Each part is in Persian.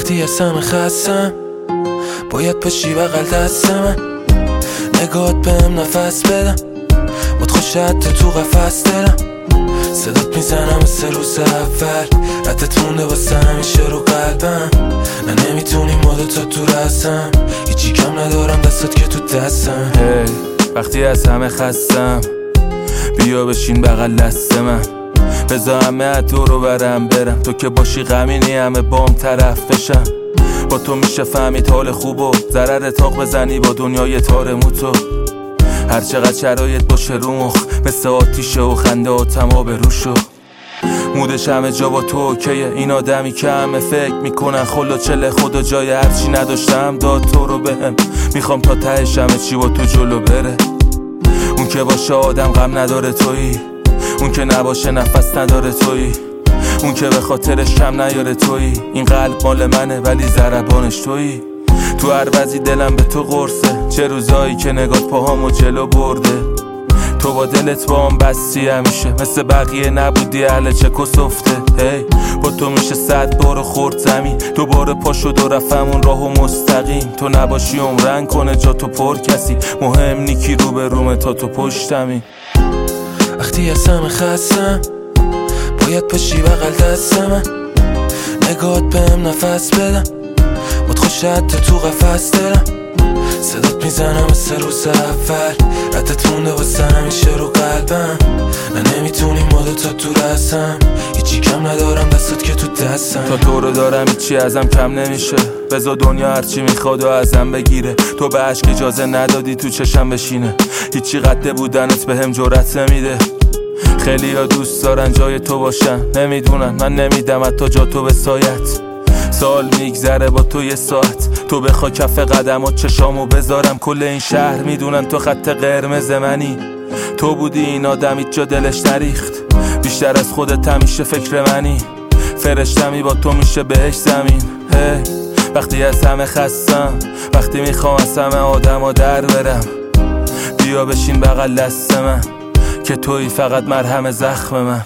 وقتی از همه خستم باید پشی بغل دست من، نگاهت بهم نفس بدم، باد خوشت تو قفس دلم، صدات میزنم مثل روز اول، ردت مونده واسه همیشه رو قلبم، نه نمیتونی ما تا تو رسم، هیچی کم ندارم دستات که تو دستم. وقتی از همه خستم بیا بشین بغل دست من، بذار همه دورو برم برم، تو که باشی غمینی همه بام طرف بشم، با تو میشه فهمید حال خوب و ضرر تاق بزنی با دنیای تار موتو، هر چقدر شرایط باشه رو مخ مثل آتیشه و خنده و تمام روشو، مودش همه جا با تو اوکیه، این آدمی که همه فکر میکنن خلا چله خدا جای هرچی نداشتم داد تو رو بهم، میخوام تا تهش همه چی با تو جلو بره، اون که باشه آدم غم نداره تویی، اون که نباشه نفس نداره تویی، اون که به خاطرش کم نیاره تویی، این قلب مال منه ولی ضربانش تویی، تو هر وضعی دلم به تو قرصه، چه روزایی که نگات پاهامو جلو برده، تو با دلت با هم بستی همیشه، مثل بقیه نبودی اهل چه کسفته، با تو میشه 100 بار خورد زمین، دوباره پا شد و رفتمون راهو مستقیم، تو نباشی عمرن کنه جا تو پر کسی، مهم نیکی رو به رومه تا تو پشتمی. وقتی از همه خستم باید پشی بغل دست من، نگاهت بهم نفس بدم، باد خوشت تو قفس دلم، صدات میزنم مثل روز اول، ردت مونده واسه همیشه رو قلبم، نه نمیتونی ما تا تو رسم، هیچی کم ندارم دستات که تو دستم، تا تو رو دارم هیچی ازم کم نمیشه، بذار دنیا هرچی میخواد و ازم بگیره، تو به عشق اجازه ندادی تو چشم بشینه، هیچی قد بودنت بهم جرأت نمیده، خیلی ها دوست دارن جای تو باشن، نمیدونن من نمیدم حتی جا تو به سایت، سال میگذره با تو یه ساعت، تو بخوا کف قدمات چشامو بذارم، کل این شهر میدونن تو خط قرمز منی، تو بودی این آدم هیچ جا دلش نریخت، بیشتر از خودت همیشه فکر منی، فرشتمی با تو میشه بهش زمین. وقتی از همه خستم، وقتی میخوام از همه آدم در برم، بیا بشین بغل دست من که توی فقط مرهم زخم من.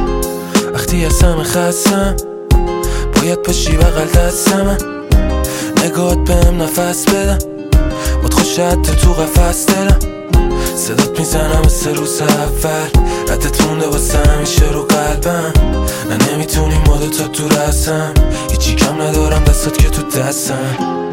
وقتی از همه خستم باید پشی بغل دست من، نگاهت بهم نفس بدم، باد خوشت تو قفس دلم، صدات میزنم مثل روز اول، ردت مونده واسه همیشه رو قلبم، نه نمیتونی ما تا تو رسم، هیچی کم ندارم دستات که تو دستم.